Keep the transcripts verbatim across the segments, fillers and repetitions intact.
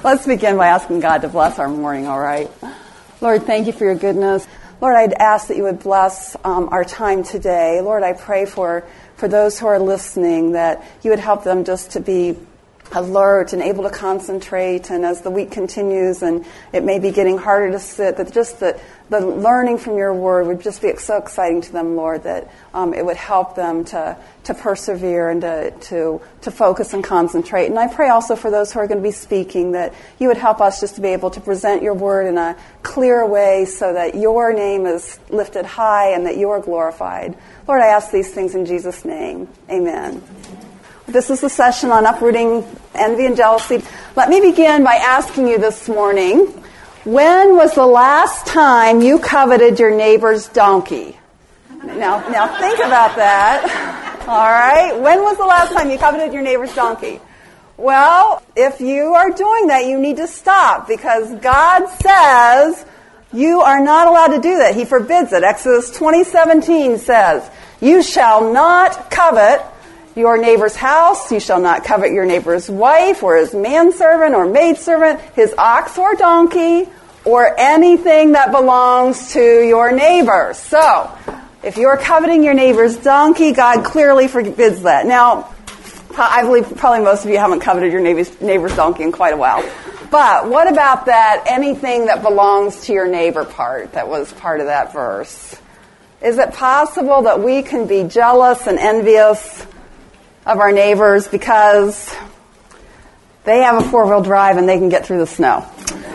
Let's begin by asking God to bless our morning, all right? Lord, thank you for your goodness. Lord, I'd ask that you would bless um, our time today. Lord, I pray for, for those who are listening that you would help them just to be alert and able to concentrate, and as the week continues and it may be getting harder to sit, that just the, the learning from your word would just be so exciting to them, Lord, that um, it would help them to, to persevere and to, to, to focus and concentrate. And I pray also for those who are going to be speaking that you would help us just to be able to present your word in a clear way so that your name is lifted high and that you are glorified. Lord, I ask these things in Jesus' name. Amen. This is the session on uprooting envy and jealousy. Let me begin by asking you this morning, when was the last time you coveted your neighbor's donkey? Now, now think about that. All right. When was the last time you coveted your neighbor's donkey? Well, if you are doing that, you need to stop, because God says you are not allowed to do that. He forbids it. Exodus twenty seventeen says, "You shall not covet your neighbor's house, you shall not covet your neighbor's wife or his manservant or maidservant, his ox or donkey, or anything that belongs to your neighbor." So, if you're coveting your neighbor's donkey, God clearly forbids that. Now, I believe probably most of you haven't coveted your neighbor's, neighbor's donkey in quite a while. But what about that anything that belongs to your neighbor part that was part of that verse? Is it possible that we can be jealous and envious of our neighbors because they have a four-wheel drive and they can get through the snow?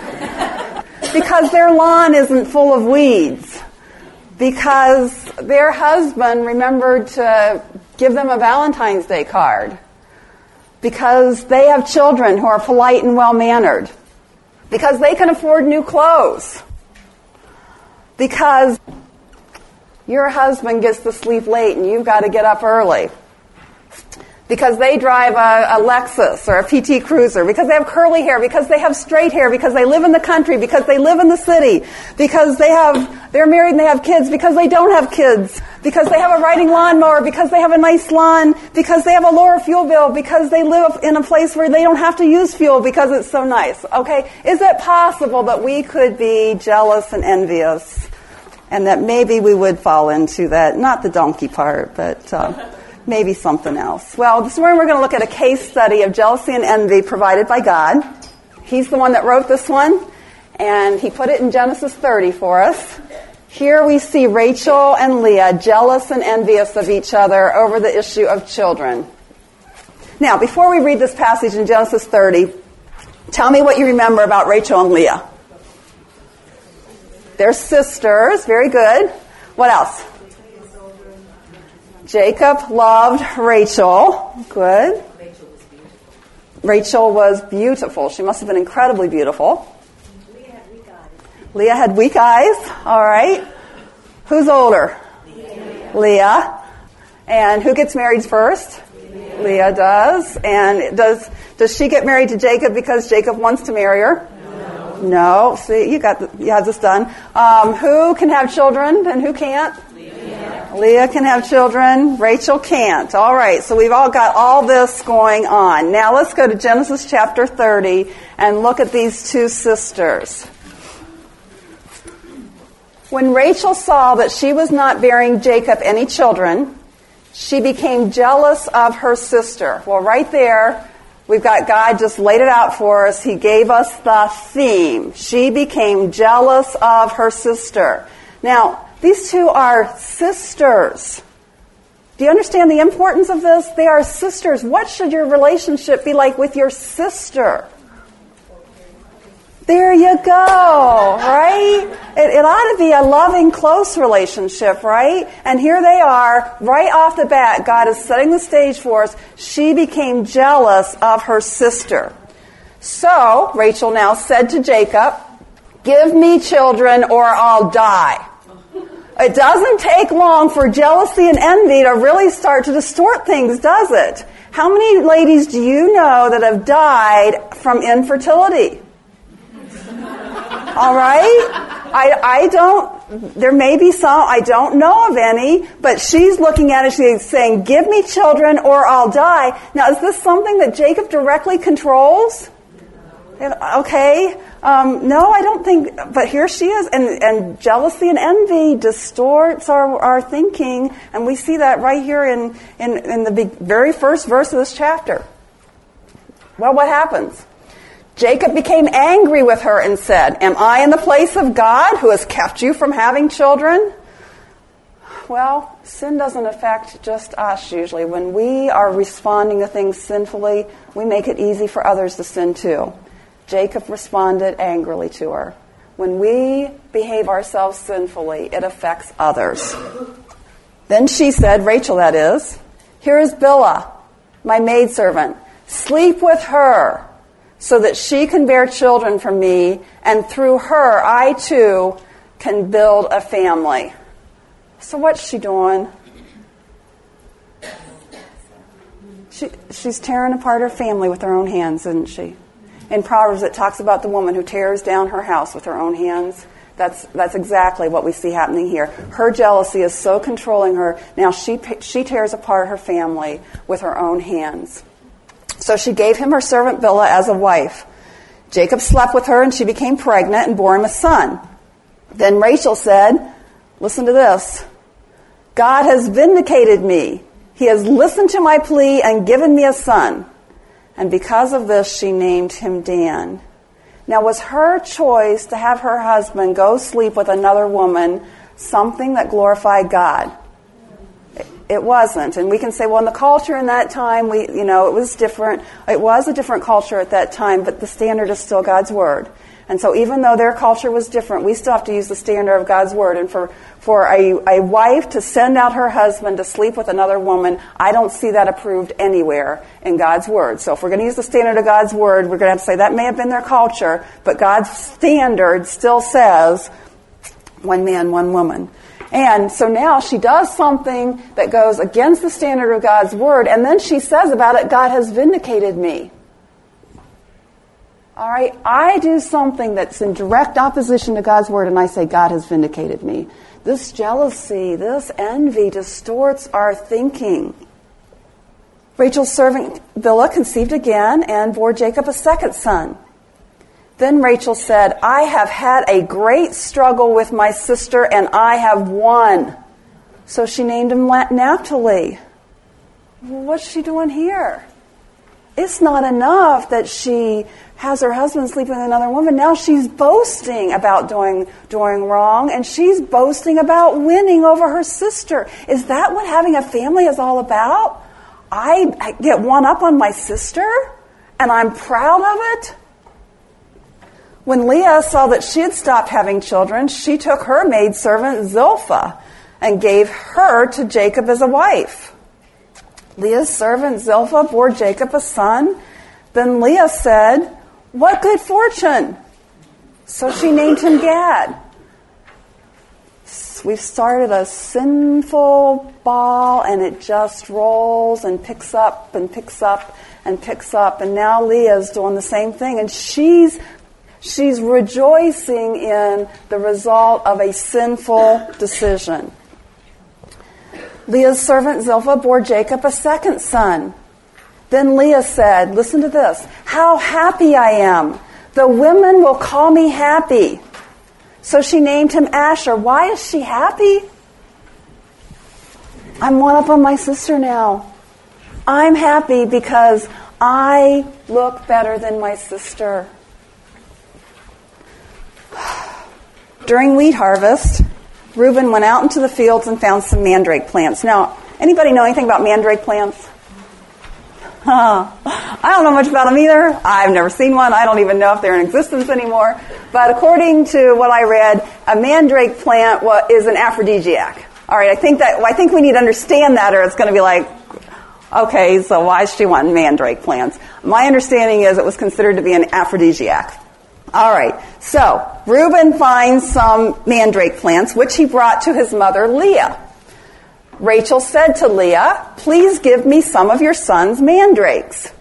Because their lawn isn't full of weeds? Because their husband remembered to give them a Valentine's Day card? Because they have children who are polite and well-mannered? Because they can afford new clothes? Because your husband gets to sleep late and you've got to get up early? Because they drive a, a Lexus or a P T Cruiser, because they have curly hair, because they have straight hair, because they live in the country, because they live in the city, because they have, they're married and they have kids, because they don't have kids, because they have a riding lawnmower, because they have a nice lawn, because they have a lower fuel bill, because they live in a place where they don't have to use fuel because it's so nice. Okay? Is it possible that we could be jealous and envious, and that maybe we would fall into that, not the donkey part, but uh, maybe something else? Well, this morning we're going to look at a case study of jealousy and envy provided by God. He's the one that wrote this one, and he put it in Genesis thirty for us. Here we see Rachel and Leah jealous and envious of each other over the issue of children. Now, before we read this passage in Genesis thirty, tell me what you remember about Rachel and Leah. They're sisters. Very good. What else? Jacob loved Rachel. Good. Rachel was beautiful. She must have been incredibly beautiful. Leah had weak eyes. Leah had weak eyes. All right. Who's older? Leah. Leah. And who gets married first? Leah. Leah does. And does does she get married to Jacob because Jacob wants to marry her? No. No. See, you got the, you have this done. Um, who can have children and who can't? Leah. Leah can have children. Rachel can't. All right. So we've all got all this going on. Now let's go to Genesis chapter thirty and look at these two sisters. When Rachel saw that she was not bearing Jacob any children, she became jealous of her sister. Well, right there, we've got God just laid it out for us. He gave us the theme. She became jealous of her sister. Now, these two are sisters. Do you understand the importance of this? They are sisters. What should your relationship be like with your sister? There you go, right? It, it ought to be a loving, close relationship, right? And here they are, right off the bat, God is setting the stage for us. She became jealous of her sister. So, Rachel now said to Jacob, "Give me children or I'll die." It doesn't take long for jealousy and envy to really start to distort things, does it? How many ladies do you know that have died from infertility? All right? I, I don't, there may be some, I don't know of any, but she's looking at it, she's saying, "Give me children or I'll die." Now, is this something that Jacob directly controls? Okay, um, no, I don't think, but here she is, and, and jealousy and envy distorts our, our thinking, and we see that right here in, in, in the big, very first verse of this chapter. Well, what happens? Jacob became angry with her and said, "Am I in the place of God who has kept you from having children?" Well, sin doesn't affect just us usually. When we are responding to things sinfully, we make it easy for others to sin too. Jacob responded angrily to her. When we behave ourselves sinfully, it affects others. Then she said, Rachel that is, "Here is Bilhah, my maidservant. Sleep with her, so that she can bear children for me, and through her I too can build a family." So what's she doing? She, she's tearing apart her family with her own hands, isn't she? In Proverbs it talks about the woman who tears down her house with her own hands. That's that's exactly what we see happening here. Her jealousy is so controlling her. Now she she tears apart her family with her own hands. So she gave him her servant Bilhah as a wife. Jacob slept with her, and she became pregnant and bore him a son. Then Rachel said, listen to this, "God has vindicated me. He has listened to my plea and given me a son." And because of this, she named him Dan. Now, was her choice to have her husband go sleep with another woman something that glorified God? It wasn't. And we can say, well, in the culture in that time, we, you know, it was different. It was a different culture at that time, but the standard is still God's Word. And so even though their culture was different, we still have to use the standard of God's Word. And for, for a, a wife to send out her husband to sleep with another woman, I don't see that approved anywhere in God's Word. So if we're going to use the standard of God's Word, we're going to have to say that may have been their culture, but God's standard still says one man, one woman. And so now she does something that goes against the standard of God's Word, and then she says about it, God has vindicated me. All right, I do something that's in direct opposition to God's Word, and I say, God has vindicated me. This jealousy, this envy distorts our thinking. Rachel's servant Bilhah conceived again and bore Jacob a second son. Then Rachel said, "I have had a great struggle with my sister, and I have won." So she named him Naphtali. Well, what's she doing here? It's not enough that she has her husband sleeping with another woman. Now she's boasting about doing, doing wrong, and she's boasting about winning over her sister. Is that what having a family is all about? I, I get one up on my sister, and I'm proud of it? When Leah saw that she had stopped having children, she took her maidservant Zilpah and gave her to Jacob as a wife. Leah's servant Zilpah bore Jacob a son. Then Leah said, "What good fortune!" So she named him Gad. We've started a sinful ball, and it just rolls and picks up and picks up and picks up. And now Leah's doing the same thing, and she's She's rejoicing in the result of a sinful decision. Leah's servant Zilpah bore Jacob a second son. Then Leah said, listen to this, "How happy I am! The women will call me happy." So she named him Asher. Why is she happy? I'm one up on my sister now. I'm happy because I look better than my sister. During wheat harvest, Reuben went out into the fields and found some mandrake plants. Now, anybody know anything about mandrake plants? Huh. I don't know much about them either. I've never seen one. I don't even know if they're in existence anymore. But according to what I read, a mandrake plant is an aphrodisiac. All right, I think that I think we need to understand that, or it's going to be like, okay, so why does she want mandrake plants? My understanding is it was considered to be an aphrodisiac. All right, so Reuben finds some mandrake plants, which he brought to his mother Leah. Rachel said to Leah, "Please give me some of your son's mandrakes."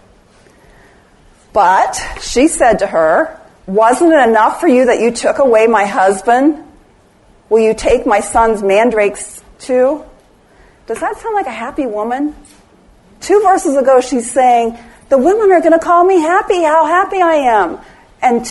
But she said to her, "Wasn't it enough for you that you took away my husband? Will you take my son's mandrakes too?" Does that sound like a happy woman? Two verses ago she's saying, the women are going to call me happy, how happy I am. and